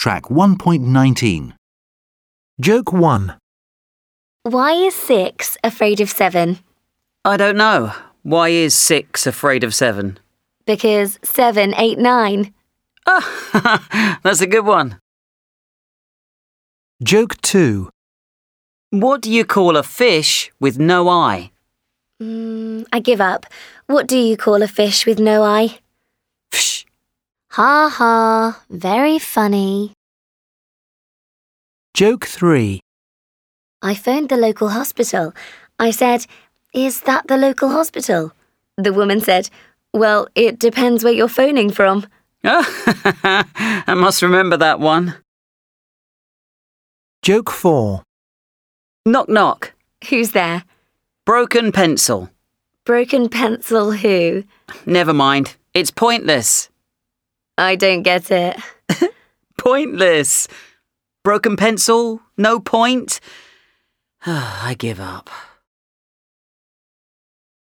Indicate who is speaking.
Speaker 1: Track 1.19. Joke 1.
Speaker 2: Why is 6 afraid of 7?
Speaker 3: I don't know. Why is 6 afraid of 7?
Speaker 2: Because 7 ate 9.
Speaker 3: Ah, that's a good one.
Speaker 1: Joke 2.
Speaker 3: What do you call a fish with no eye?
Speaker 2: I give up. What do you call a fish with no eye?
Speaker 3: Psh.
Speaker 2: Ha ha, very funny.
Speaker 1: Joke 3.
Speaker 2: I phoned the local hospital. I said, "Is that the local hospital?" The woman said, "Well, it depends where you're phoning from."
Speaker 3: I must remember that one.
Speaker 1: Joke 4.
Speaker 3: Knock knock.
Speaker 2: Who's there?
Speaker 3: Broken pencil.
Speaker 2: Broken pencil who?
Speaker 3: Never mind. It's pointless.
Speaker 2: I don't get it.
Speaker 3: Pointless. Broken pencil? No point? I give up.